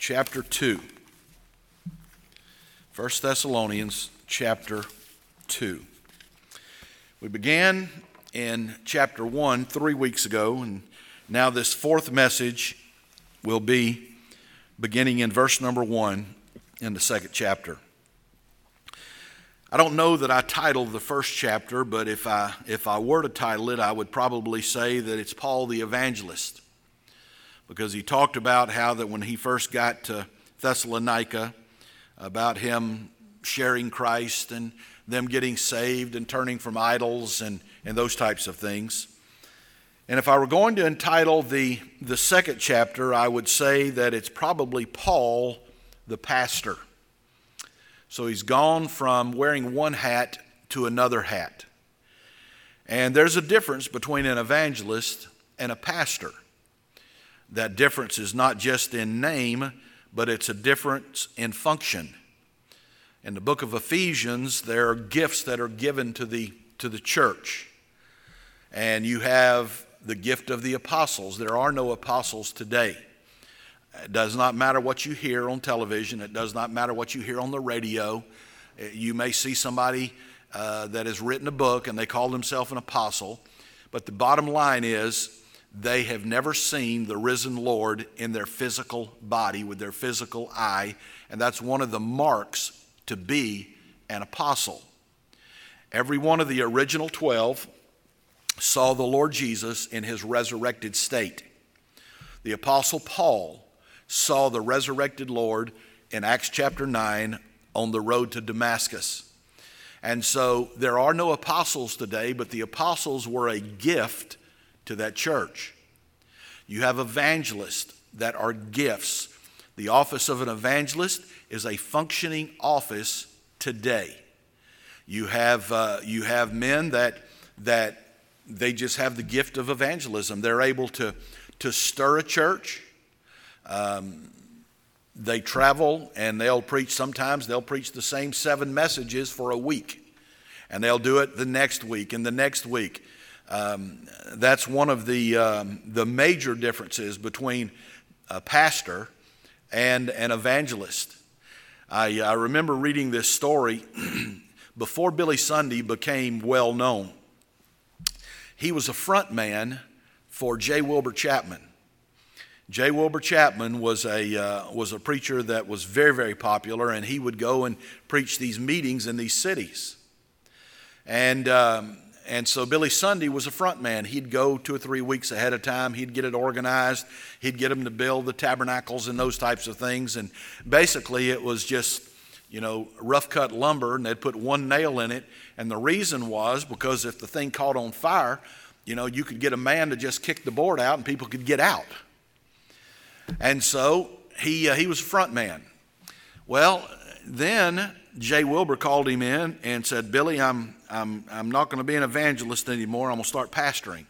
chapter 2. 1 Thessalonians chapter 2. We began in chapter 1 3 weeks ago, and now this fourth message will be beginning in verse number 1 in the second chapter. I don't know that I titled the first chapter, but if I were to title it, I would probably say that it's Paul the Evangelist, because he talked about how that when he first got to Thessalonica, about him sharing Christ and them getting saved and turning from idols and those types of things. And if I were going to entitle the second chapter, I would say that it's probably Paul the Pastor. So he's gone from wearing one hat to another hat. And there's a difference between an evangelist and a pastor. That difference is not just in name, but it's a difference in function. In the book of Ephesians, there are gifts that are given to the church. And you have the gift of the apostles. There are no apostles today. It does not matter what you hear on television. It does not matter what you hear on the radio. You may see somebody that has written a book and they call themselves an apostle. But the bottom line is they have never seen the risen Lord in their physical body with their physical eye. And that's one of the marks to be an apostle. Every one of the original 12 saw the Lord Jesus in his resurrected state. The apostle Paul saw the resurrected Lord in Acts chapter 9 on the road to Damascus. And so there are no apostles today, but the apostles were a gift to that church. You have evangelists that are gifts. The office of an evangelist is a functioning office today. You have men that they just have the gift of evangelism. They're able to stir a church. They travel and they'll preach. Sometimes they'll preach the same 7 messages for a week, and they'll do it the next week and the next week. That's one of the major differences between a pastor and an evangelist. I remember reading this story before Billy Sunday became well known. He was a front man for J. Wilbur Chapman. J. Wilbur Chapman was a preacher that was very, very popular, and he would go and preach these meetings in these cities. And so Billy Sunday was a front man. He'd go 2 or 3 weeks ahead of time. He'd get it organized. He'd get them to build the tabernacles and those types of things. And basically it was just, rough cut lumber, and they'd put one nail in it. And the reason was because if the thing caught on fire, you could get a man to just kick the board out and people could get out. And so he was a front man. Well, then J. Wilbur called him in and said, "Billy, I'm not going to be an evangelist anymore. I'm going to start pastoring."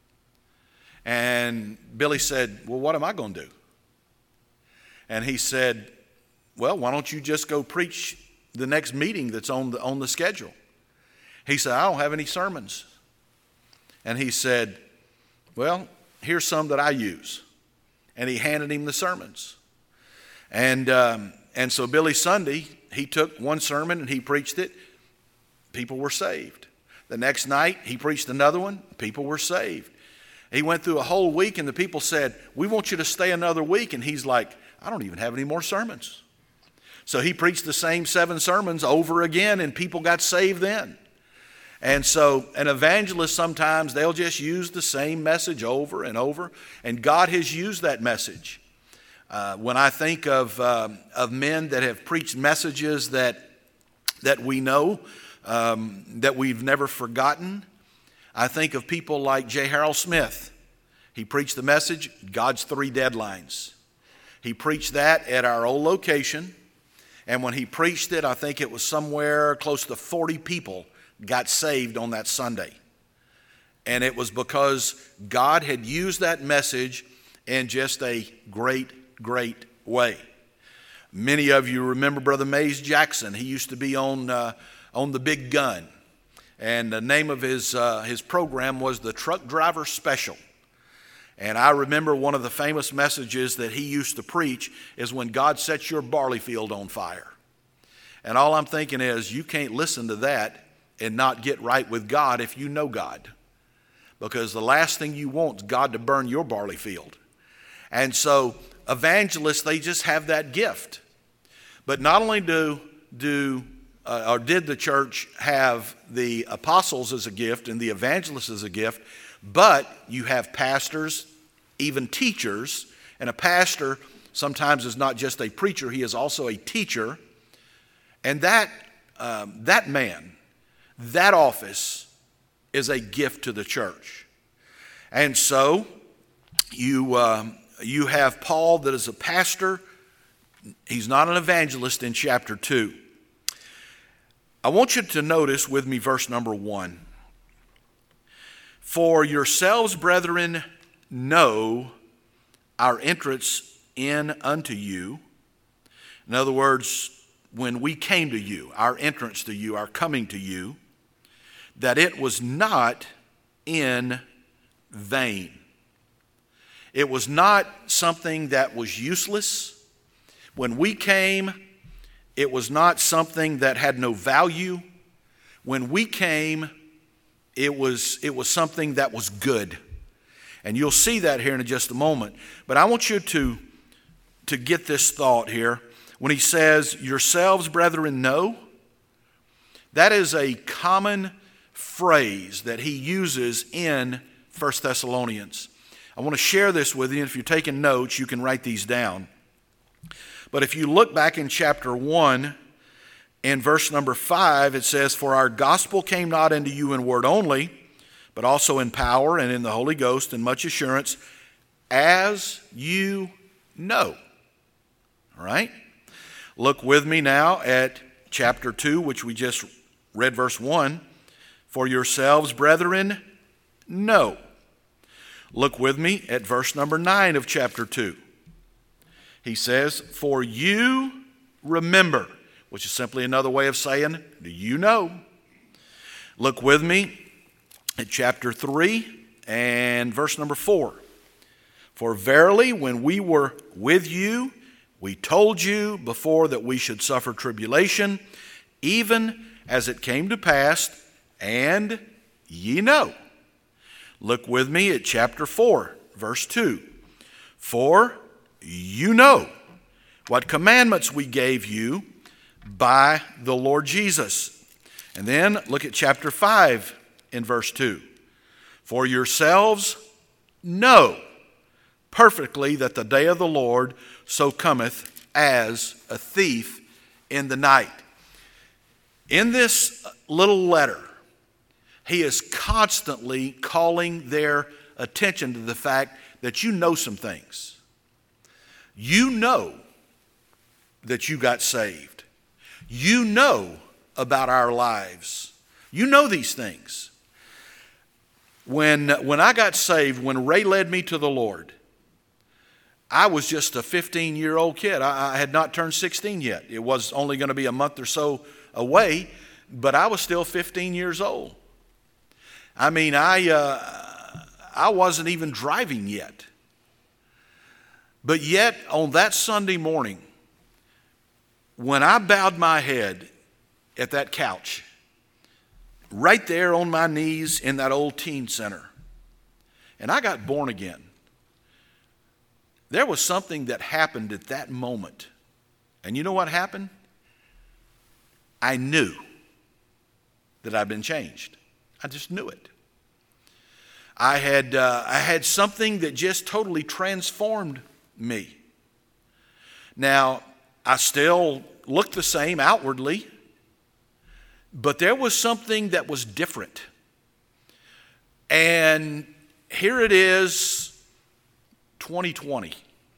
And Billy said, "Well, what am I going to do?" And he said, "Well, why don't you just go preach the next meeting that's on the schedule?" He said, "I don't have any sermons." And he said, "Well, here's some that I use." And he handed him the sermons. And so Billy Sunday, he took one sermon and he preached it. People were saved. The next night, he preached another one. People were saved. He went through a whole week, and the people said, "We want you to stay another week." And he's like, "I don't even have any more sermons." So he preached the same 7 sermons over again, and people got saved then. And so an evangelist, sometimes they'll just use the same message over and over, and God has used that message. When I think of men that have preached messages that we know, that we've never forgotten, I think of people like J. Harold Smith. He preached the message, God's 3 Deadlines. He preached that at our old location, and when he preached it, I think it was somewhere close to 40 people got saved on that Sunday. And it was because God had used that message in just a great way. Many of you remember Brother Mays Jackson. He used to be on the Big Gun. And the name of his program was the Truck Driver Special. And I remember one of the famous messages that he used to preach is when God sets your barley field on fire. And all I'm thinking is, you can't listen to that and not get right with God if you know God. Because the last thing you want is God to burn your barley field. And so evangelists, they just have that gift. But not only did the church have the apostles as a gift and the evangelists as a gift, but you have pastors, even teachers, and a pastor sometimes is not just a preacher, he is also a teacher. And that man, that office is a gift to the church. And so you have Paul that is a pastor. He's not an evangelist in chapter 2. I want you to notice with me verse number 1. For yourselves, brethren, know our entrance in unto you. In other words, when we came to you, our entrance to you, our coming to you, that it was not in vain. It was not something that was useless. When we came, it was not something that had no value. When we came, it was something that was good. And you'll see that here in just a moment. But I want you to get this thought here. When he says, yourselves, brethren, know, that is a common phrase that he uses in 1 Thessalonians. I want to share this with you. If you're taking notes, you can write these down. But if you look back in chapter 1, in verse number 5, it says, for our gospel came not unto you in word only, but also in power and in the Holy Ghost and much assurance, as you know. All right? Look with me now at chapter 2, which we just read verse 1. For yourselves, brethren, know. Look with me at verse number 9 of chapter 2. He says, for you remember, which is simply another way of saying, do you know? Look with me at chapter 3 and verse number 4. For verily, when we were with you, we told you before that we should suffer tribulation, even as it came to pass, and ye know. Look with me at chapter 4, verse 2. For you know what commandments we gave you by the Lord Jesus. And then look at chapter 5 in verse 2. For yourselves know perfectly that the day of the Lord so cometh as a thief in the night. In this little letter, he is constantly calling their attention to the fact that you know some things. You know that you got saved. You know about our lives. You know these things. When I got saved, when Ray led me to the Lord, I was just a 15-year-old kid. I had not turned 16 yet. It was only going to be a month or so away, but I was still 15 years old. I mean, I wasn't even driving yet. But yet, on that Sunday morning, when I bowed my head at that couch, right there on my knees in that old teen center, and I got born again, there was something that happened at that moment. And you know what happened? I knew that I'd been changed. I just knew it. I had something that just totally transformed me. Now, I still looked the same outwardly, but there was something that was different. And here it is, 2020.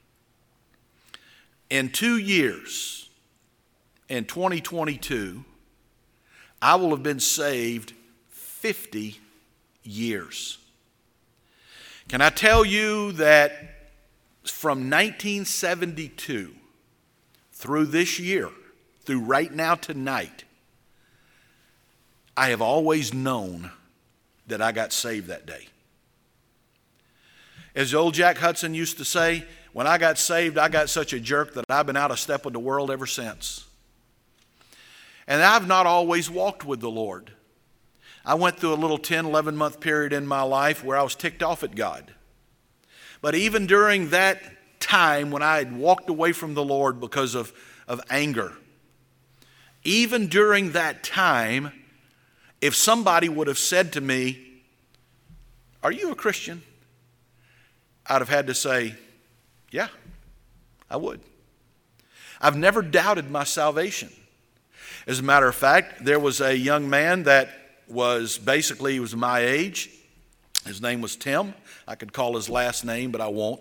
In 2 years, in 2022, I will have been saved 50 years. Can I tell you that from 1972 through this year, through right now tonight, I have always known that I got saved that day. As old Jack Hudson used to say, when I got saved, I got such a jerk that I've been out of step with the world ever since. And I've not always walked with the Lord. I went through a little 10, 11-month period in my life where I was ticked off at God. But even during that time when I had walked away from the Lord because of anger, even during that time, if somebody would have said to me, "Are you a Christian?" I'd have had to say, "Yeah, I would." I've never doubted my salvation. As a matter of fact, there was a young man that was he was my age. His name was Tim. I could call his last name, but I won't.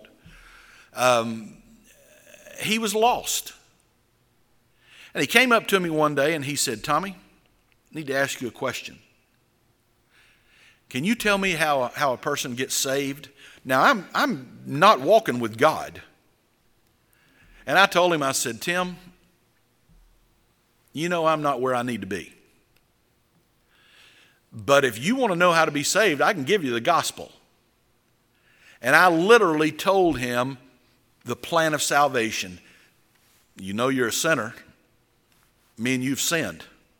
He was lost. And he came up to me one day and he said, "Tommy, I need to ask you a question. Can you tell me how a person gets saved?" Now, I'm not walking with God. And I told him, I said, "Tim, you know I'm not where I need to be. But if you want to know how to be saved, I can give you the gospel." And I literally told him the plan of salvation. You know you're a sinner, meaning you've sinned.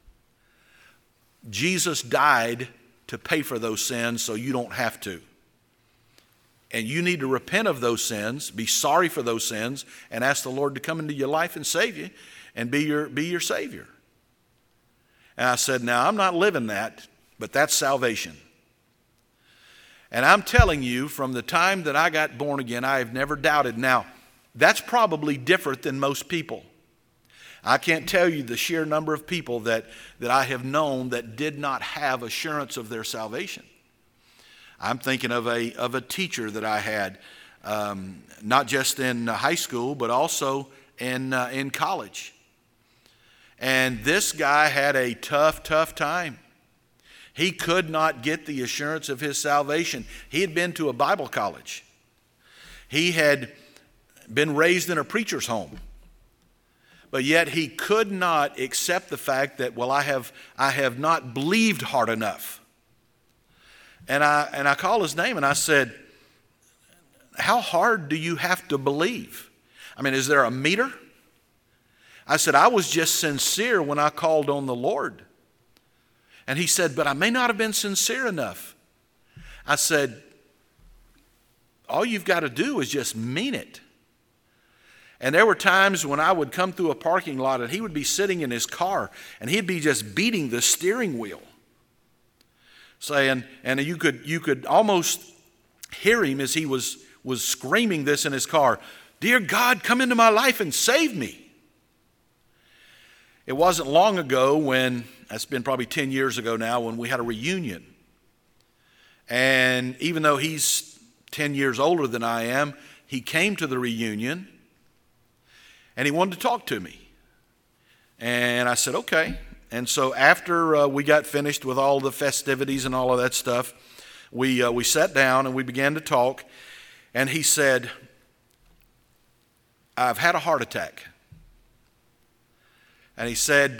Jesus died to pay for those sins so you don't have to. And you need to repent of those sins, be sorry for those sins, and ask the Lord to come into your life and save you and be your Savior. And I said, "Now, I'm not living that, but that's salvation." And I'm telling you, from the time that I got born again, I have never doubted. Now, that's probably different than most people. I can't tell you the sheer number of people that I have known that did not have assurance of their salvation. I'm thinking of a teacher that I had, not just in high school, but also in college. And this guy had a tough time. He could not get the assurance of his salvation. He had been to a Bible college. He had been raised in a preacher's home. But yet he could not accept the fact that, well, I have not believed hard enough. And I called his name and I said, "How hard do you have to believe? I mean, is there a meter?" I said, "I was just sincere when I called on the Lord." And he said, "But I may not have been sincere enough." I said, "All you've got to do is just mean it." And there were times when I would come through a parking lot and he would be sitting in his car and he'd be just beating the steering wheel, saying, and you could almost hear him as he was screaming this in his car, "Dear God, come into my life and save me." It wasn't long ago that's been probably 10 years ago now, when we had a reunion. And even though he's 10 years older than I am, he came to the reunion and he wanted to talk to me. And I said, "Okay." And so after we got finished with all the festivities and all of that stuff, we sat down and we began to talk. And he said, "I've had a heart attack." And he said,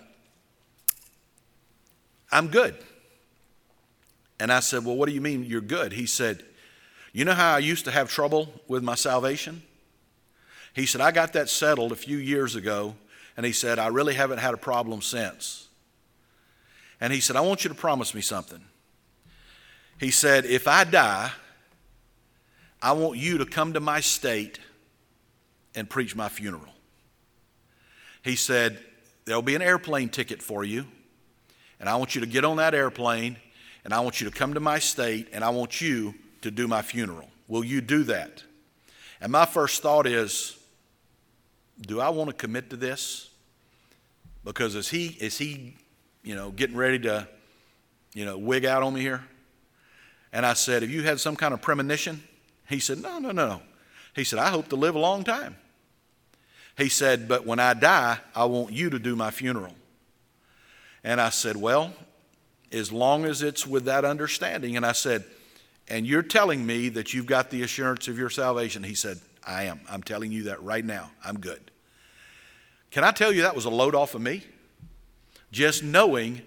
"I'm good." And I said, "Well, what do you mean you're good?" He said, "You know how I used to have trouble with my salvation?" He said, "I got that settled a few years ago." And he said, "I really haven't had a problem since." And he said, "I want you to promise me something." He said, "If I die, I want you to come to my state and preach my funeral." He said, "There'll be an airplane ticket for you, and I want you to get on that airplane, and I want you to come to my state, and I want you to do my funeral. Will you do that?" And my first thought is, do I want to commit to this? Because is he getting ready to, wig out on me here? And I said, "Have you had some kind of premonition?" He said, No. He said, "I hope to live a long time." He said, "But when I die, I want you to do my funeral." And I said, "Well, as long as it's with that understanding." And I said, "And you're telling me that you've got the assurance of your salvation?" He said, "I am. I'm telling you that right now. I'm good." Can I tell you that was a load off of me? Just knowing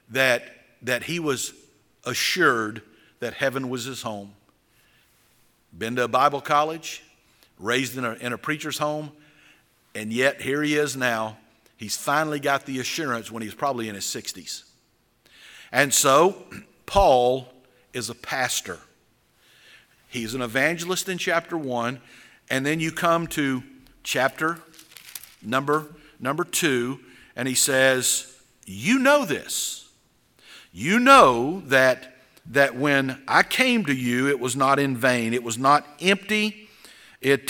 that he was assured that heaven was his home, been to a Bible college, raised in a preacher's home, and yet here he is now. He's finally got the assurance when he's probably in his 60s. And so, Paul is a pastor. He's an evangelist in chapter 1, and then you come to chapter number 2, and he says, you know this. You know that when I came to you, it was not in vain. It was not empty. It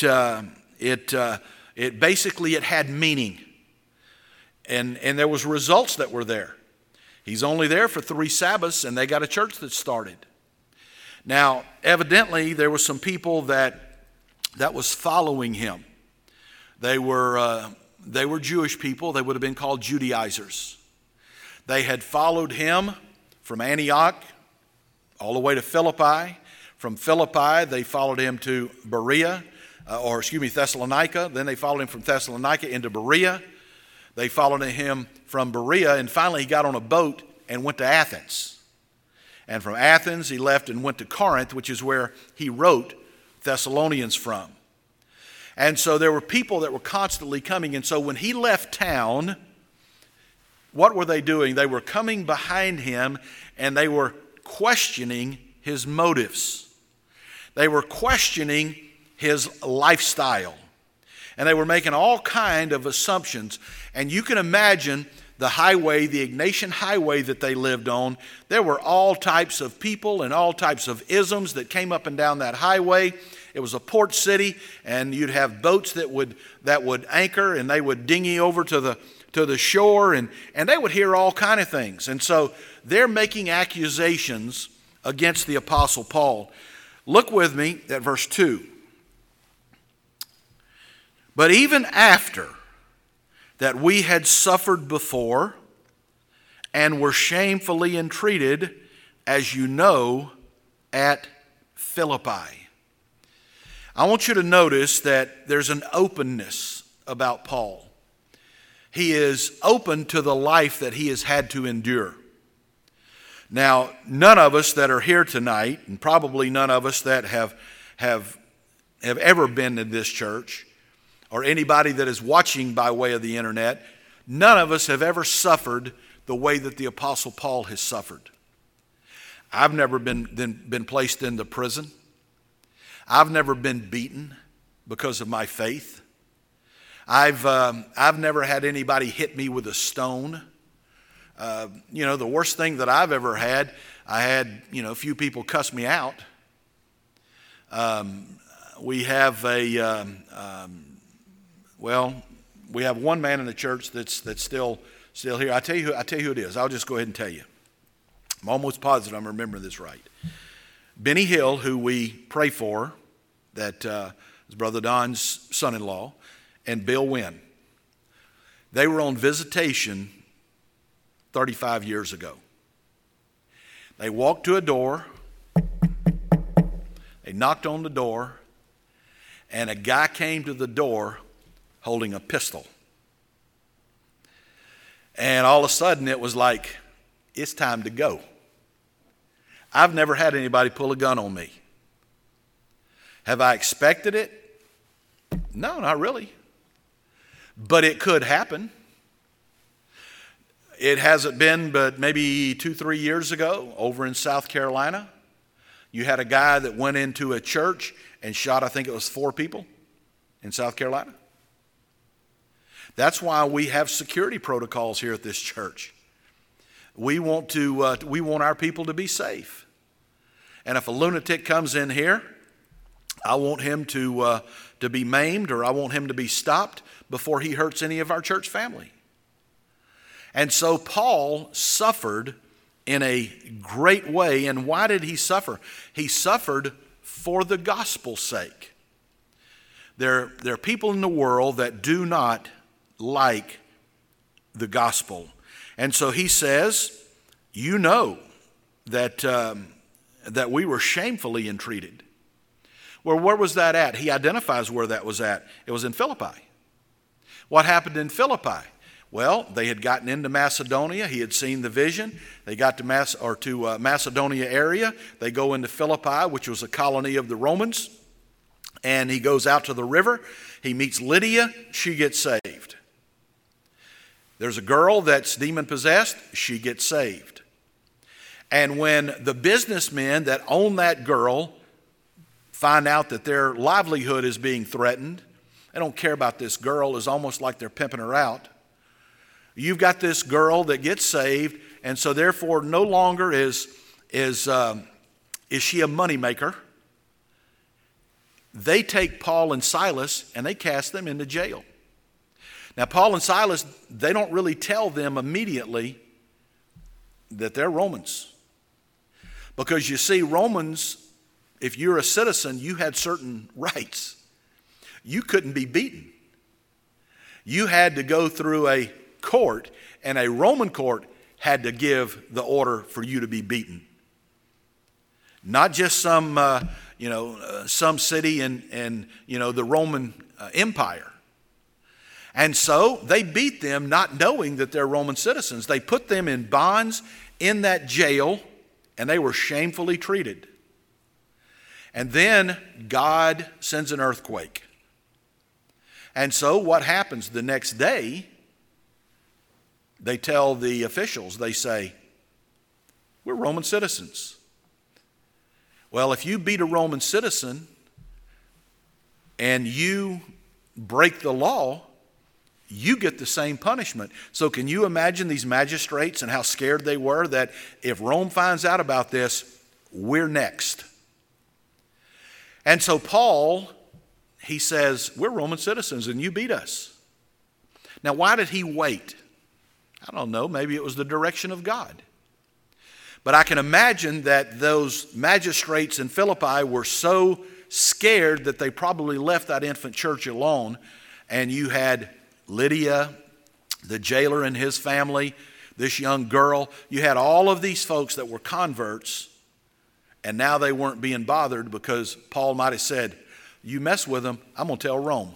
basically had meaning. And there was results that were there. He's only there for 3 Sabbaths, and they got a church that started. Now, evidently, there were some people that was following him. They were Jewish people. They would have been called Judaizers. They had followed him from Antioch all the way to Philippi. From Philippi, they followed him to Thessalonica. Then they followed him from Thessalonica into Berea. They followed him from Berea, and finally he got on a boat and went to Athens. And from Athens, he left and went to Corinth, which is where he wrote Thessalonians from. And so there were people that were constantly coming. And so when he left town, what were they doing? They were coming behind him, and they were questioning his motives. They were questioning his lifestyle. And they were making all kind of assumptions. And you can imagine the highway, the Ignatian highway that they lived on. There were all types of people and all types of isms that came up and down that highway. It was a port city, and you'd have boats that would anchor, and they would dinghy over to the shore, and they would hear all kind of things. And so they're making accusations against the Apostle Paul. Look with me at verse 2. But even after that we had suffered before and were shamefully entreated, as you know, at Philippi. I want you to notice that there's an openness about Paul. He is open to the life that he has had to endure. Now, none of us that are here tonight, and probably none of us that have ever been in this church, or anybody that is watching by way of the internet, none of us have ever suffered the way that the Apostle Paul has suffered. I've never been placed into prison. I've never been beaten because of my faith. I've never had anybody hit me with a stone. The worst thing that I've ever had, I had a few people cuss me out. We have we have one man in the church that's still here. I tell you who it is. I'll just go ahead and tell you. I'm almost positive I'm remembering this right. Benny Hill, who we pray for, that is Brother Don's son-in-law, and Bill Wynn. They were on visitation 35 years ago. They walked to a door. They knocked on the door, and a guy came to the door holding a pistol. And all of a sudden it was like, it's time to go. I've never had anybody pull a gun on me. Have I expected it? No, not really. But it could happen. It hasn't been but maybe 2-3 years ago over in South Carolina. You had a guy that went into a church and shot, I think it was 4 people in South Carolina. That's why we have security protocols here at this church. We want our people to be safe. And if a lunatic comes in here, I want him to be maimed, or I want him to be stopped before he hurts any of our church family. And so Paul suffered in a great way. And why did he suffer? He suffered for the gospel's sake. There are people in the world that do not like the gospel. And so he says, you know that we were shamefully entreated. Well, where was that at? He identifies where that was at. It was in Philippi. What happened in Philippi? Well, they had gotten into Macedonia. He had seen the vision. They got to Macedonia area. They go into Philippi, which was a colony of the Romans. and he goes out to the river. He meets Lydia. She gets saved. There's a girl that's demon-possessed. She gets saved. And when the businessmen that own that girl find out that their livelihood is being threatened, they don't care about this girl. It's almost like they're pimping her out. You've got this girl that gets saved, and so therefore no longer is she a moneymaker. They take Paul and Silas and they cast them into jail. Now, Paul and Silas, they don't really tell them immediately that they're Romans. Because you see, Romans, if you're a citizen, you had certain rights. You couldn't be beaten. You had to go through a court, and a Roman court had to give the order for you to be beaten. Not just some city in the Roman Empire. And so they beat them not knowing that they're Roman citizens. They put them in bonds in that jail, and they were shamefully treated. And then God sends an earthquake. And so what happens the next day? They tell the officials, they say, we're Roman citizens. Well, if you beat a Roman citizen and you break the law, you get the same punishment. So can you imagine these magistrates and how scared they were that if Rome finds out about this, we're next. And so Paul, he says, we're Roman citizens and you beat us. Now, why did he wait? I don't know, maybe it was the direction of God. But I can imagine that those magistrates in Philippi were so scared that they probably left that infant church alone, and you had Lydia, the jailer and his family, this young girl. You had all of these folks that were converts, and now they weren't being bothered because Paul might have said, you mess with them, I'm going to tell Rome.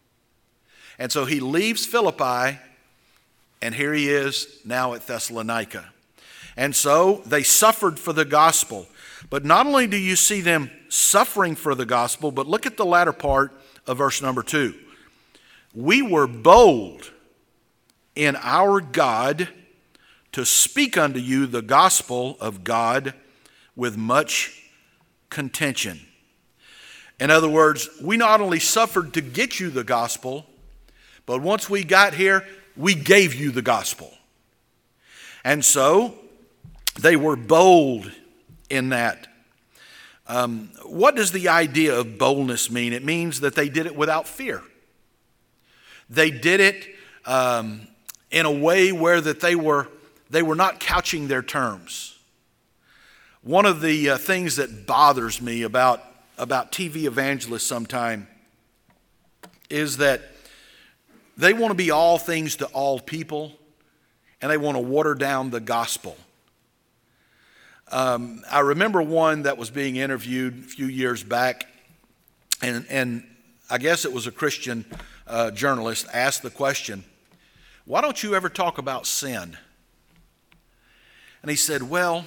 And so he leaves Philippi, and here he is now at Thessalonica. And so they suffered for the gospel. But not only do you see them suffering for the gospel, but look at the latter part of verse number 2. We were bold in our God to speak unto you the gospel of God with much contention. In other words, we not only suffered to get you the gospel, but once we got here, we gave you the gospel. And so they were bold in that. What does the idea of boldness mean? It means that they did it without fear. They did it in a way where that they were not couching their terms. One of the things that bothers me about TV evangelists sometime is that they want to be all things to all people, and they want to water down the gospel. I remember one that was being interviewed a few years back, and I guess it was a Christian journalist asked the question, why don't you ever talk about sin? And he said, well,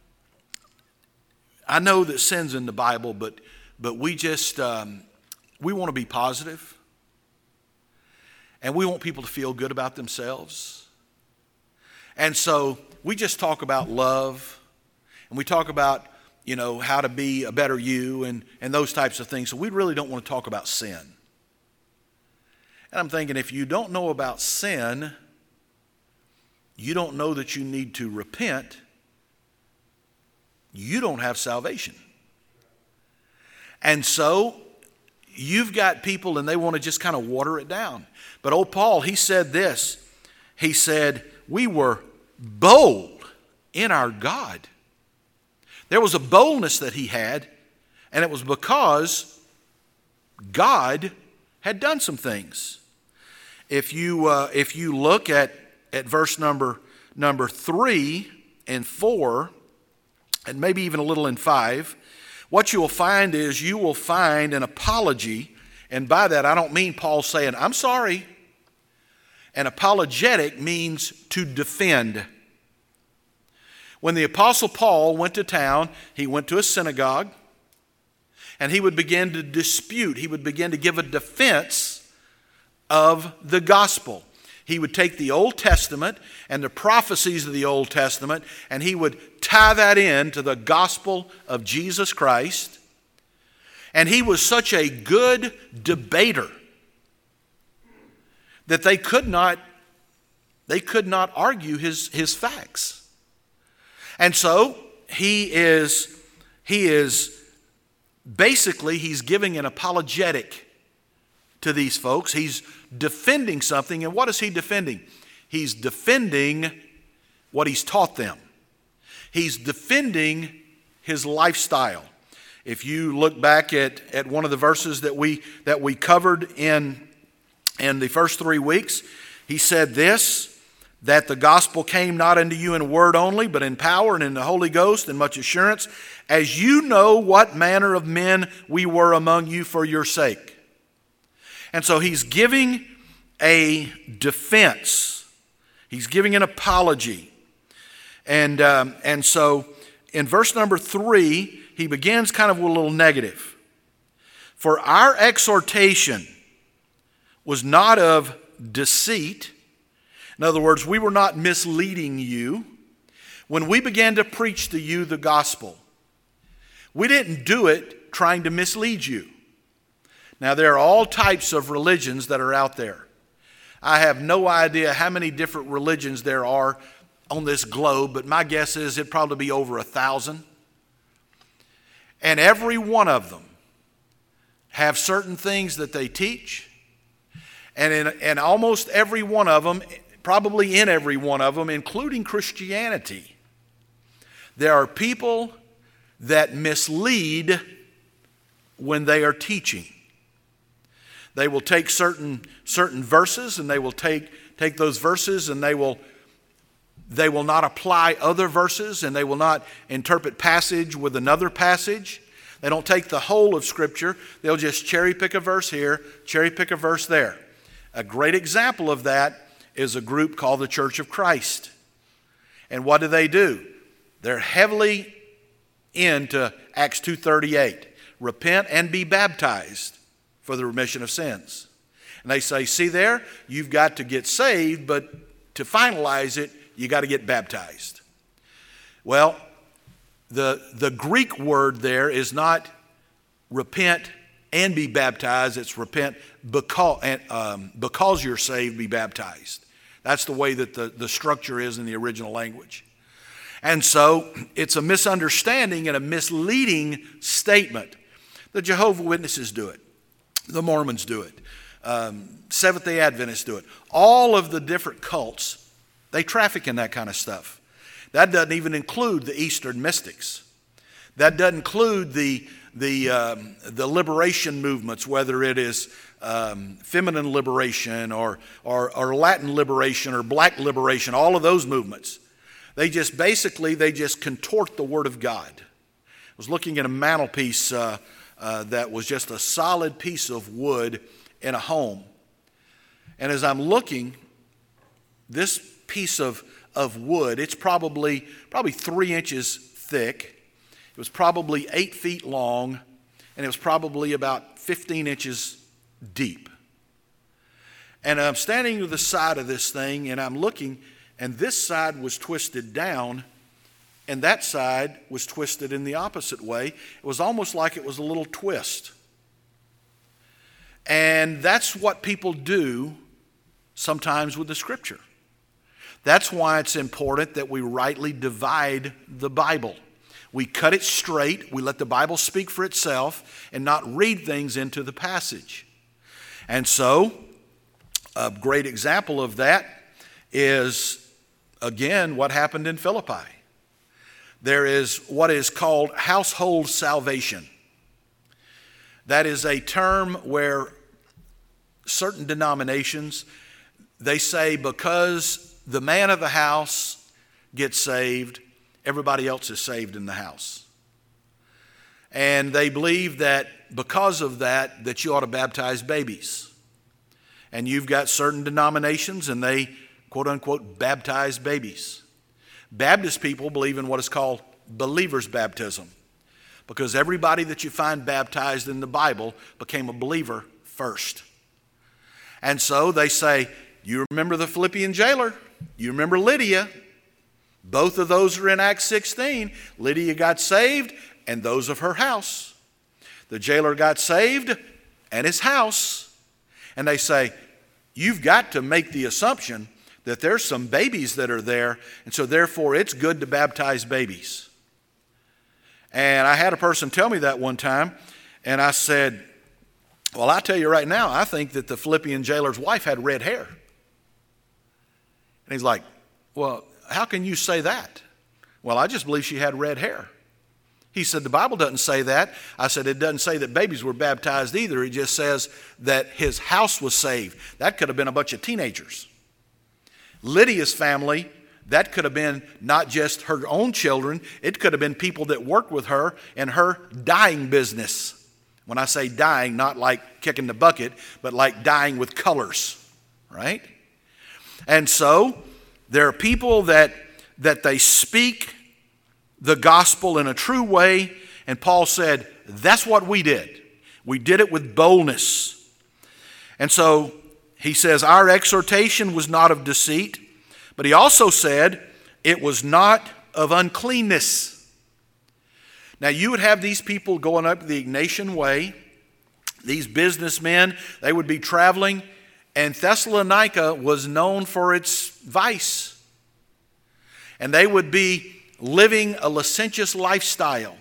I know that sin's in the Bible, but we just, we want to be positive. And we want people to feel good about themselves. And so we just talk about love. And we talk about, how to be a better you and those types of things. So we really don't want to talk about sin. And I'm thinking, if you don't know about sin, you don't know that you need to repent, you don't have salvation. And so you've got people and they want to just kind of water it down. But old Paul, he said this. He said, we were bold in our God. There was a boldness that he had, and it was because God had done some things. If you look at verse number 3 and 4, and maybe even a little in 5, what you will find is you will find an apology. And by that, I don't mean Paul saying, I'm sorry. An apologetic means to defend. When the Apostle Paul went to town, he went to a synagogue. and he would begin to dispute. He would begin to give a defense of the gospel. He would take the Old Testament and the prophecies of the Old Testament, and he would tie that in to the gospel of Jesus Christ. And he was such a good debater that they could not argue his facts. And so he is basically, he's giving an apologetic to these folks. He's defending something. And what is he defending? He's defending what he's taught them. He's defending his lifestyle. If you look back at one of the verses that we covered in the first 3 weeks, he said this, that the gospel came not unto you in word only, but in power and in the Holy Ghost and much assurance, as you know what manner of men we were among you for your sake. And so he's giving a defense. He's giving an apology. And so in verse number 3, he begins kind of with a little negative. For our exhortation was not of deceit. In other words, we were not misleading you. When we began to preach to you the gospel, we didn't do it trying to mislead you. Now, there are all types of religions that are out there. I have no idea how many different religions there are on this globe, but my guess is it'd probably be over 1,000. And every one of them have certain things that they teach. And in almost every one of them, probably in every one of them, including Christianity, there are people that mislead when they are teaching. They will take certain verses, and they will take those verses, and they will not apply other verses, and they will not interpret passage with another passage. They don't take the whole of Scripture. They'll just cherry pick a verse here, cherry pick a verse there. A great example of that is a group called the Church of Christ. And what do? They're heavily into Acts 2:38. Repent and be baptized for the remission of sins. And they say, see there, you've got to get saved, but to finalize it, you got to get baptized. Well, the Greek word there is not repent and be baptized. It's repent because you're saved, be baptized. That's the way that the structure is in the original language. And so it's a misunderstanding and a misleading statement. The Jehovah's Witnesses do it. The Mormons do it. Seventh-day Adventists do it. All of the different cults, they traffic in that kind of stuff. That doesn't even include the Eastern mystics. That doesn't include the liberation movements, whether it is feminine liberation or Latin liberation or black liberation, all of those movements. They just contort the Word of God. I was looking at a mantelpiece that was just a solid piece of wood in a home. And as I'm looking, this piece of wood, it's probably 3 inches thick. It was probably 8 feet long, and it was probably about 15 inches deep. And I'm standing to the side of this thing, and I'm looking, and this side was twisted down, and that side was twisted in the opposite way. It was almost like it was a little twist. And that's what people do sometimes with the Scripture. That's why it's important that we rightly divide the Bible. We cut it straight, we let the Bible speak for itself, and not read things into the passage. And so, a great example of that is, again, what happened in Philippi. There is what is called household salvation. That is a term where certain denominations, they say because the man of the house gets saved, everybody else is saved in the house. And they believe that because of that you ought to baptize babies. And you've got certain denominations and they, quote unquote, baptize babies. Baptist people believe in what is called believer's baptism. because everybody that you find baptized in the Bible became a believer first. And so they say, you remember the Philippian jailer? You remember Lydia? Both of those are in Acts 16. Lydia got saved, and those of her house. The jailer got saved, and his house. And they say, you've got to make the assumption that there's some babies that are there, and so therefore it's good to baptize babies. And I had a person tell me that one time, and I said, well, I tell you right now, I think that the Philippian jailer's wife had red hair. And he's like, well, how can you say that? Well, I just believe she had red hair. He said, the Bible doesn't say that. I said, it doesn't say that babies were baptized either. It just says that his house was saved. That could have been a bunch of teenagers. Lydia's family, that could have been not just her own children. It could have been people that worked with her in her dyeing business. When I say dyeing, not like kicking the bucket, but like dyeing with colors, right? And so there are people that they speak the gospel in a true way, and Paul said, that's what we did. We did it with boldness. And so he says, our exhortation was not of deceit, but he also said it was not of uncleanness. Now you would have these people going up the Ignatian Way, these businessmen, they would be traveling, and Thessalonica was known for its vice. And they would be living a licentious lifestyle.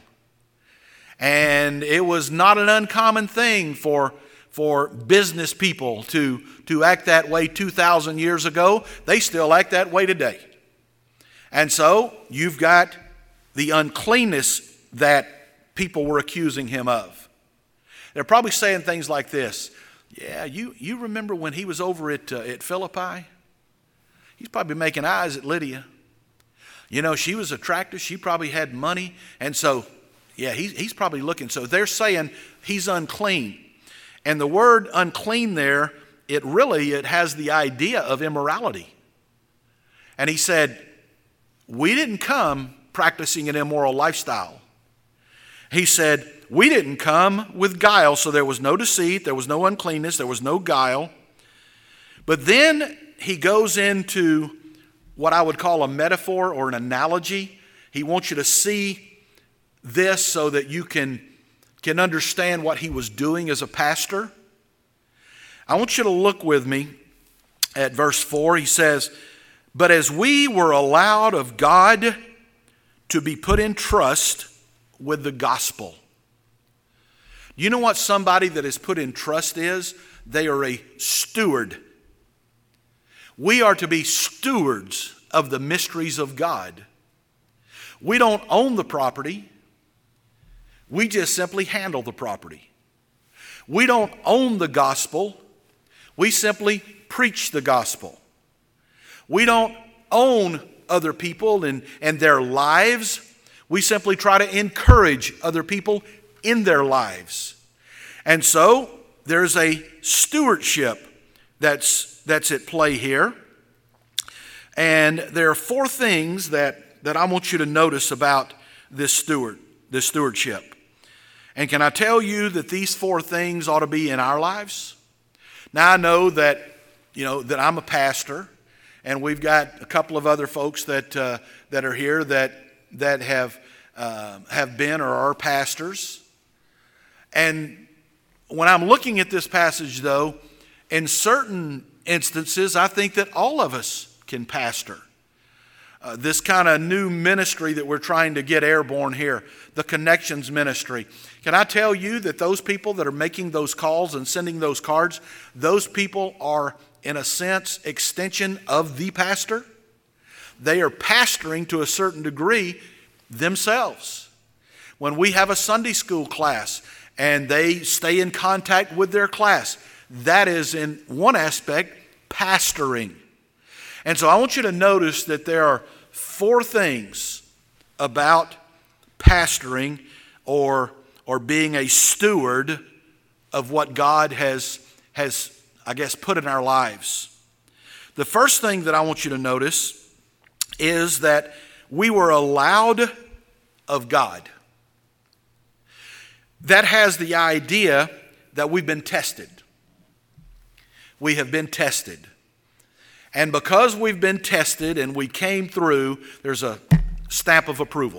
And it was not an uncommon thing for business people to act that way 2,000 years ago. They still act that way today. And so you've got the uncleanness that people were accusing him of. They're probably saying things like this. Yeah, you remember when he was over at Philippi? He's probably making eyes at Lydia. You know, she was attractive. She probably had money. And so, yeah, he's probably looking. So they're saying he's unclean. And the word unclean there, it has the idea of immorality. And he said, we didn't come practicing an immoral lifestyle. He said, we didn't come with guile, so there was no deceit, there was no uncleanness, there was no guile. But then he goes into what I would call a metaphor or an analogy. He wants you to see this so that you can understand what he was doing as a pastor. I want you to look with me at verse 4. He says, but as we were allowed of God to be put in trust with the gospel. You know what somebody that is put in trust is? They are a steward. We are to be stewards of the mysteries of God. We don't own the property. We just simply handle the property. We don't own the gospel. We simply preach the gospel. We don't own other people and their lives. We simply try to encourage other people in their lives. And so there's a stewardship that's at play here. And there are four things that I want you to notice about this stewardship. And can I tell you that these four things ought to be in our lives? Now I know that I'm a pastor, and we've got a couple of other folks that are here that have been or are pastors. And when I'm looking at this passage, though, in certain instances, I think that all of us can pastor. This kind of new ministry that we're trying to get airborne here, the Connections Ministry. Can I tell you that those people that are making those calls and sending those cards, those people are, in a sense, extension of the pastor? They are pastoring to a certain degree themselves. When we have a Sunday school class and they stay in contact with their class, that is, in one aspect, pastoring. And so I want you to notice that there are four things about pastoring or being a steward of what God has, I guess, put in our lives. The first thing that I want you to notice is that we were allowed of God. that has the idea that we've been tested. We have been tested. And because we've been tested and we came through, there's a stamp of approval.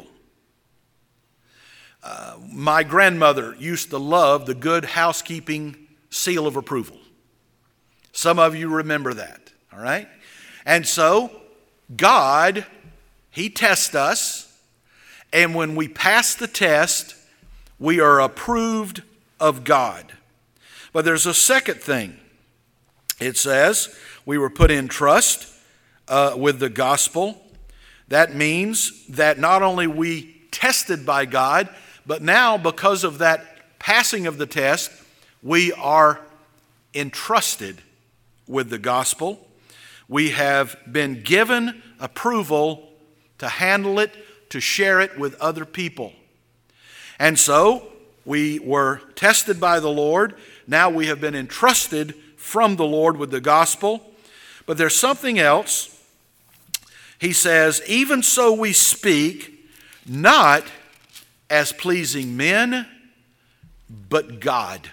My grandmother used to love the Good Housekeeping seal of approval. Some of you remember that, all right? And so, God, He tests us, and when we pass the test, we are approved of God. But there's a second thing. It says we were put in trust with the gospel. That means that not only we tested by God, but now because of that passing of the test, we are entrusted with the gospel. We have been given approval to handle it, to share it with other people. And so we were tested by the Lord. Now we have been entrusted from the Lord with the gospel. But there's something else. He says, even so we speak, not as pleasing men, but God.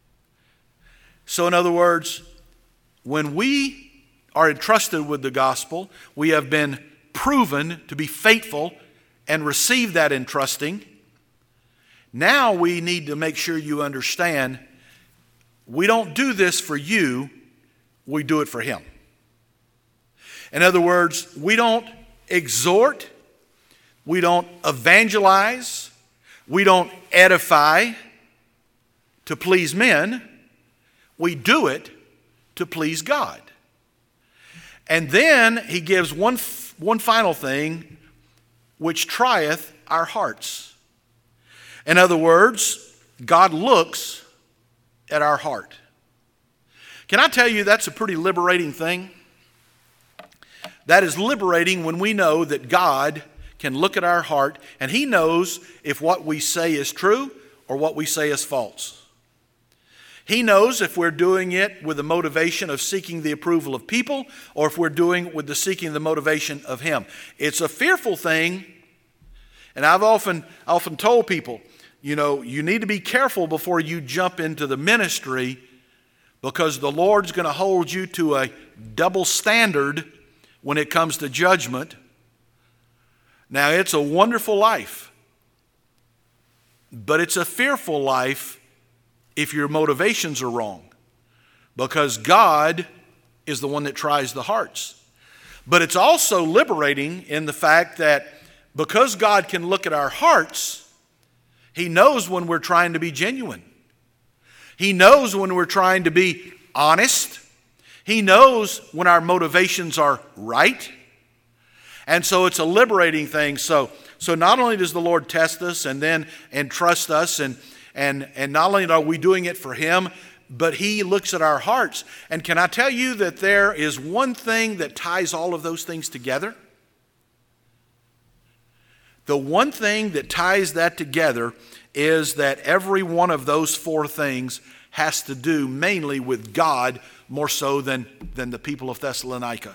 So in other words, when we are entrusted with the gospel, we have been proven to be faithful and receive that entrusting. Now we need to make sure you understand, we don't do this for you, we do it for Him. In other words, we don't exhort, we don't evangelize, we don't edify to please men. We do it to please God. And then He gives one final thing, which trieth our hearts. In other words, God looks at our heart. Can I tell you that's a pretty liberating thing? That is liberating when we know that God can look at our heart and He knows if what we say is true or what we say is false. He knows if we're doing it with the motivation of seeking the approval of people or if we're doing it with the seeking the motivation of Him. It's a fearful thing, and I've often told people, you know, you need to be careful before you jump into the ministry because the Lord's going to hold you to a double standard when it comes to judgment. Now, it's a wonderful life, but it's a fearful life if your motivations are wrong, because God is the one that tries the hearts. But it's also liberating in the fact that because God can look at our hearts, He knows when we're trying to be genuine. He knows when we're trying to be honest. He knows when our motivations are right. And so it's a liberating thing. So not only does the Lord test us and then entrust us, and not only are we doing it for Him, but He looks at our hearts. And can I tell you that there is one thing that ties all of those things together? The one thing that ties that together is that every one of those four things has to do mainly with God more so than the people of Thessalonica.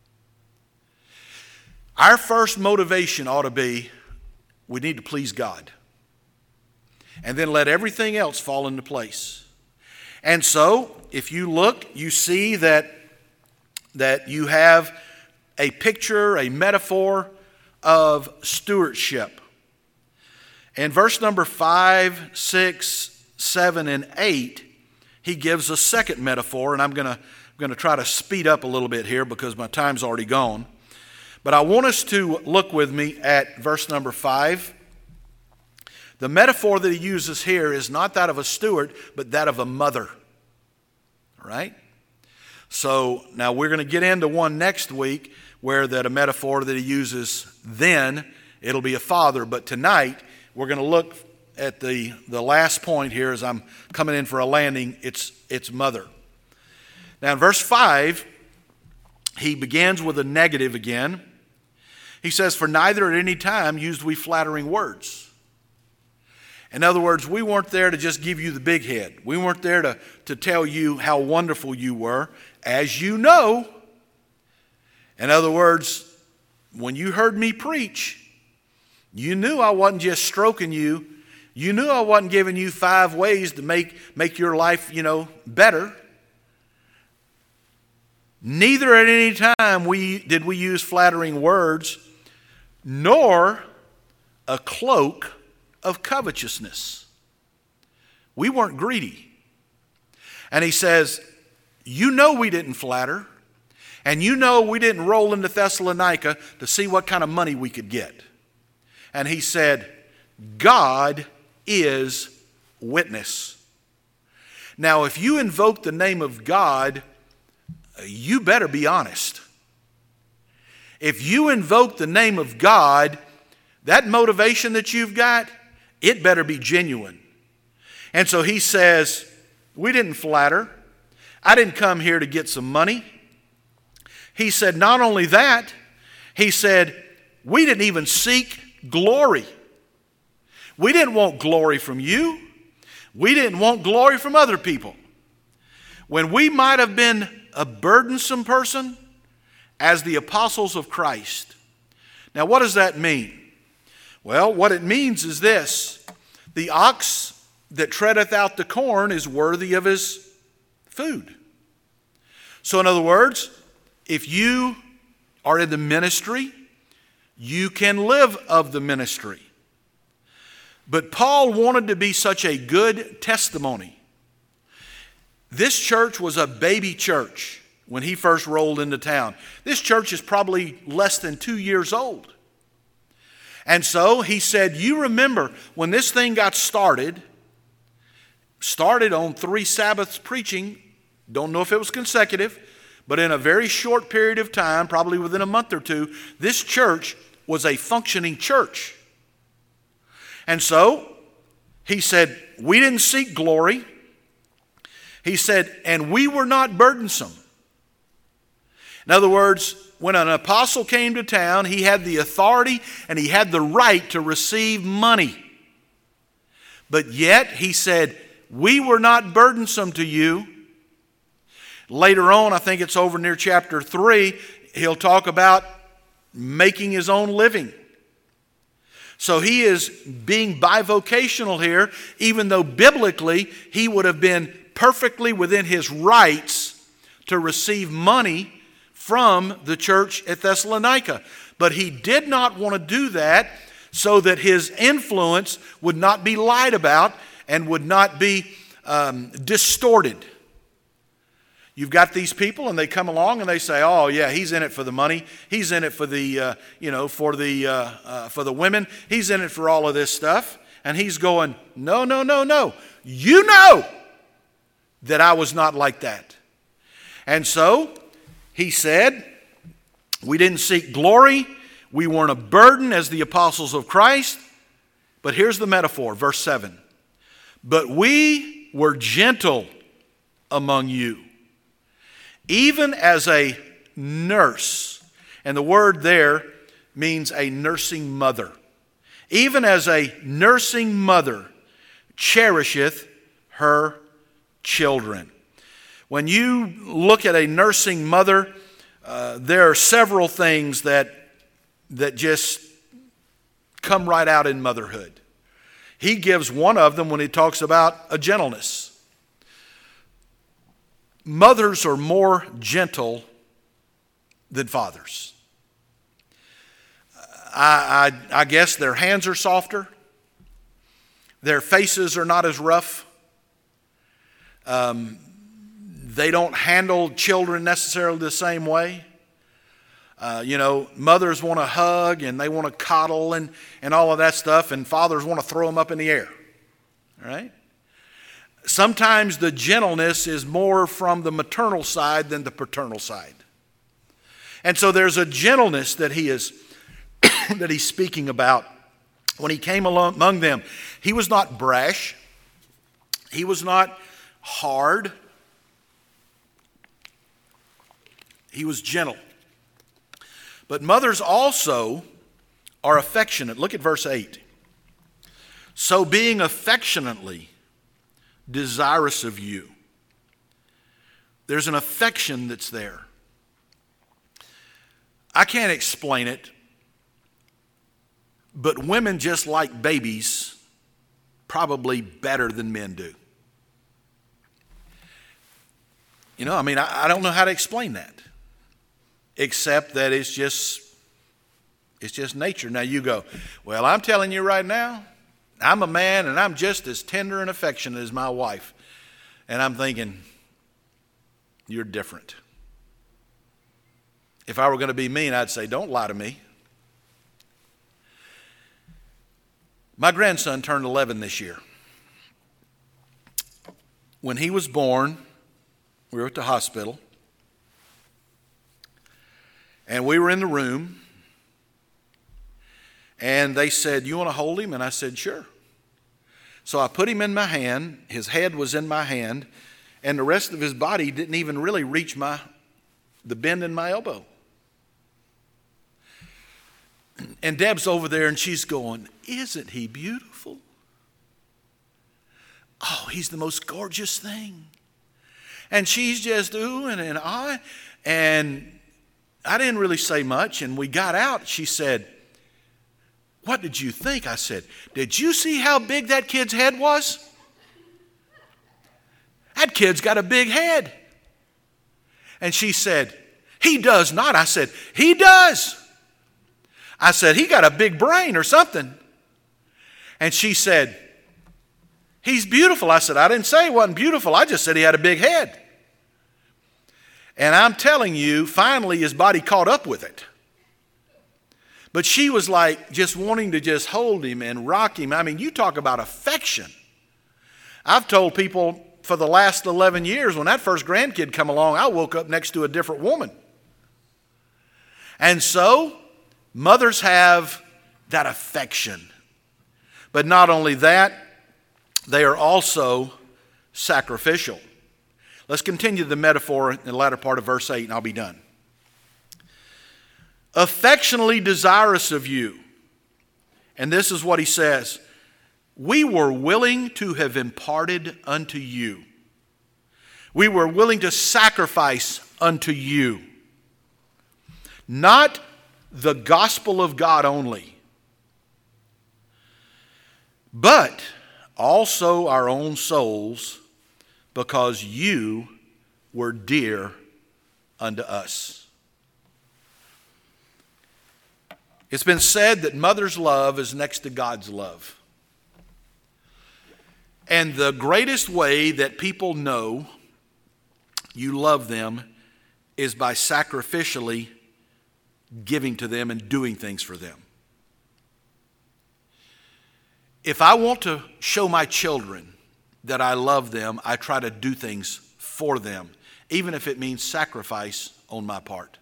Our first motivation ought to be, we need to please God. And then let everything else fall into place. And so, if you look, you see that you have a picture, a metaphor of stewardship. In verse number 5, 6, 7, and 8, he gives a second metaphor, and I'm going to try to speed up a little bit here because my time's already gone. But I want us to look with me at verse number 5. The metaphor that he uses here is not that of a steward, but that of a mother. All right? So now we're going to get into one next week where that a metaphor that he uses then, it'll be a father. But tonight, we're going to look at the last point here as I'm coming in for a landing. It's mother. Now in verse 5, he begins with a negative again. He says, for neither at any time used we flattering words. In other words, we weren't there to just give you the big head. We weren't there to tell you how wonderful you were, as you know. In other words, when you heard me preach, you knew I wasn't just stroking you. You knew I wasn't giving you 5 ways to make your life, better. Neither at any time did we use flattering words, nor a cloak of covetousness. We weren't greedy. And he says, you know we didn't flatter, and you know we didn't roll into Thessalonica to see what kind of money we could get. And he said, God is witness. Now, if you invoke the name of God, you better be honest. If you invoke the name of God, that motivation that you've got, it better be genuine. And so he says, we didn't flatter. I didn't come here to get some money. He said, not only that, he said, we didn't even seek glory. We didn't want glory from you. We didn't want glory from other people. When we might have been a burdensome person as the apostles of Christ. Now, what does that mean? Well, what it means is this. The ox that treadeth out the corn is worthy of his food. So in other words, if you are in the ministry, you can live of the ministry. But Paul wanted to be such a good testimony. This church was a baby church when he first rolled into town. This church is probably less than 2 years old. And so he said, you remember when this thing got started on 3 Sabbaths preaching, don't know if it was consecutive, but in a very short period of time, probably within a month or 2, this church was a functioning church. And so he said, we didn't seek glory. He said, and we were not burdensome. In other words, when an apostle came to town, he had the authority and he had the right to receive money. But yet, he said, we were not burdensome to you. Later on, I think it's over near chapter 3, he'll talk about making his own living. So he is being bivocational here, even though biblically he would have been perfectly within his rights to receive money from the church at Thessalonica. But he did not want to do that so that his influence would not be lied about and would not be distorted. You've got these people and they come along and they say, oh yeah, he's in it for the money. He's in it for the, for the women. He's in it for all of this stuff. And he's going, no. You know that I was not like that. And so he said, we didn't seek glory. We weren't a burden as the apostles of Christ. But here's the metaphor, verse 7. But we were gentle among you, even as a nurse. And the word there means a nursing mother. Even as a nursing mother cherisheth her children. When you look at a nursing mother, there are several things that just come right out in motherhood. He gives one of them when he talks about a gentleness. Mothers are more gentle than fathers. I guess their hands are softer. Their faces are not as rough. They don't handle children necessarily the same way. Mothers want to hug and they want to coddle and all of that stuff, and fathers want to throw them up in the air. All right? Sometimes the gentleness is more from the maternal side than the paternal side. And so there's a gentleness that he is that he's speaking about. When he came among them, he was not brash. He was not hard. He was gentle. But mothers also are affectionate. Look at verse 8. So being affectionately desirous of you. There's an affection that's there. I can't explain it, but women just like babies probably better than men do. I don't know how to explain that, except that it's just nature. Now you go, well, I'm telling you right now, I'm a man and I'm just as tender and affectionate as my wife. And I'm thinking, you're different. If I were going to be mean, I'd say, don't lie to me. My grandson turned 11 this year. When he was born, we were at the hospital. And we were in the room. And they said, you want to hold him? And I said, sure. So I put him in my hand. His head was in my hand. And the rest of his body didn't even really reach the bend in my elbow. And Deb's over there and she's going, isn't he beautiful? Oh, he's the most gorgeous thing. And she's just oohing and ahhing. And I didn't really say much. And we got out. She said, what did you think? I said, did you see how big that kid's head was? That kid's got a big head. And she said, he does not. I said, he does. I said, he got a big brain or something. And she said, he's beautiful. I said, I didn't say he wasn't beautiful. I just said he had a big head. And I'm telling you, finally his body caught up with it. But she was like just wanting to just hold him and rock him. I mean, you talk about affection. I've told people for the last 11 years, when that first grandkid come along, I woke up next to a different woman. And so, mothers have that affection. But not only that, they are also sacrificial. Let's continue the metaphor in the latter part of verse 8 and I'll be done. Affectionately desirous of you. And this is what he says. We were willing to have imparted unto you. We were willing to sacrifice unto you. Not the gospel of God only, but also our own souls, because you were dear unto us. It's been said that mother's love is next to God's love. And the greatest way that people know you love them is by sacrificially giving to them and doing things for them. If I want to show my children that I love them, I try to do things for them, even if it means sacrifice on my part.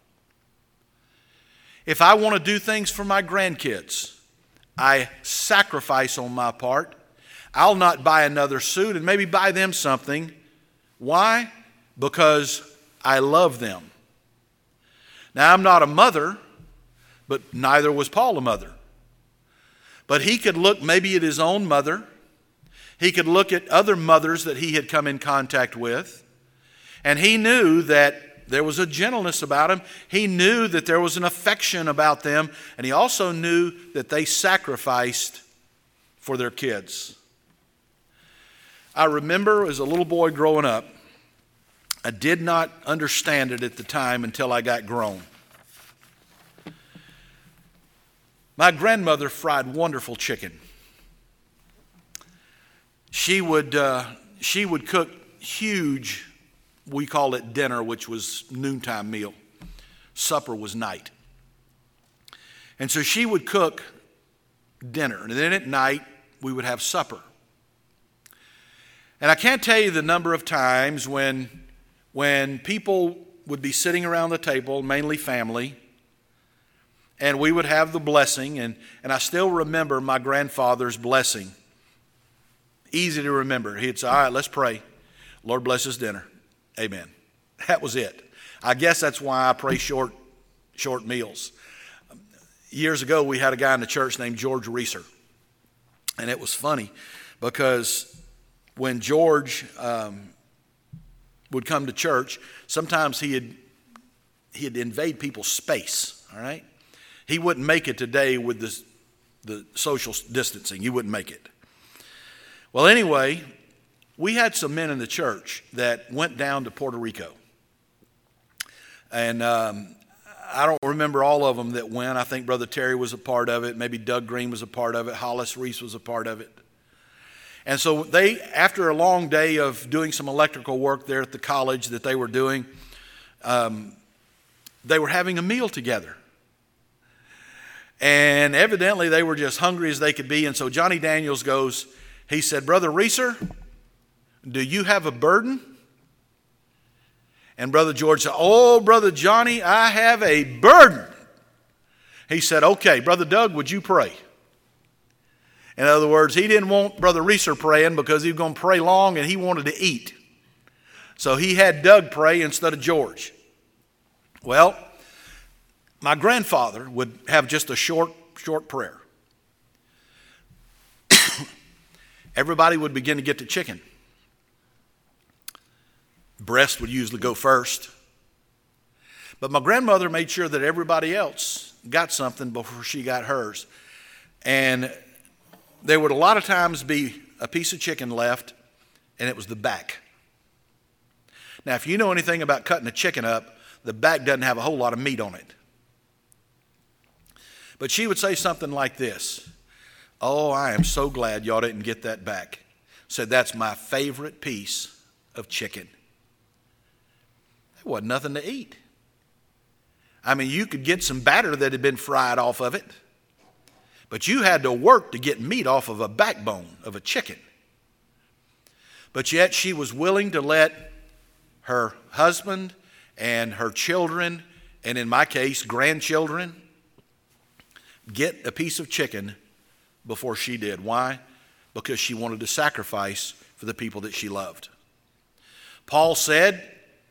If I want to do things for my grandkids, I sacrifice on my part. I'll not buy another suit and maybe buy them something. Why? Because I love them. Now, I'm not a mother, but neither was Paul a mother. But he could look maybe at his own mother. He could look at other mothers that he had come in contact with. And he knew that there was a gentleness about him. He knew that there was an affection about them. And he also knew that they sacrificed for their kids. I remember as a little boy growing up, I did not understand it at the time until I got grown. My grandmother fried wonderful chicken. She would cook huge, we called it dinner, which was noontime meal. Supper was night. And so she would cook dinner. And then at night, we would have supper. And I can't tell you the number of times when people would be sitting around the table, mainly family, and we would have the blessing. And I still remember my grandfather's blessing. Easy to remember. He'd say, all right, let's pray. Lord bless this dinner. Amen. That was it. I guess that's why I pray short meals. Years ago, we had a guy in the church named George Reeser. And it was funny because when George would come to church, sometimes he'd invade people's space, all right? He wouldn't make it today with the social distancing. He wouldn't make it. Well, anyway, we had some men in the church that went down to Puerto Rico. And I don't remember all of them that went. I think Brother Terry was a part of it. Maybe Doug Green was a part of it. Hollis Reese was a part of it. And so they, after a long day of doing some electrical work there at the college that they were doing, they were having a meal together. And evidently they were just hungry as they could be. And so Johnny Daniels goes, he said, "Brother Reeser, do you have a burden?" And Brother George said, "Oh, Brother Johnny, I have a burden." He said, "Okay, Brother Doug, would you pray?" In other words, he didn't want Brother Reeser praying because he was going to pray long and he wanted to eat. So he had Doug pray instead of George. Well, my grandfather would have just a short prayer. Everybody would begin to get to chicken. Breast would usually go first. But my grandmother made sure that everybody else got something before she got hers. And there would a lot of times be a piece of chicken left, and it was the back. Now, if you know anything about cutting a chicken up, the back doesn't have a whole lot of meat on it. But she would say something like this: "Oh, I am so glad y'all didn't get that back." Said, "That's my favorite piece of chicken." There wasn't nothing to eat. I mean, you could get some batter that had been fried off of it, but you had to work to get meat off of a backbone of a chicken. But yet she was willing to let her husband and her children, and in my case, grandchildren, get a piece of chicken before she did. Why? Because she wanted to sacrifice for the people that she loved. Paul said,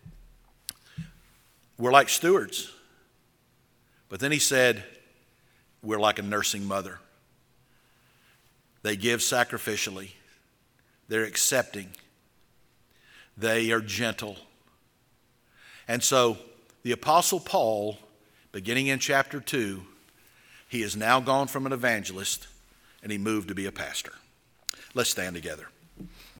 we're like stewards. But then he said, we're like a nursing mother. They give sacrificially. They're accepting. They are gentle. And so the Apostle Paul, beginning in chapter 2, he is now gone from an evangelist and he moved to be a pastor. Let's stand together.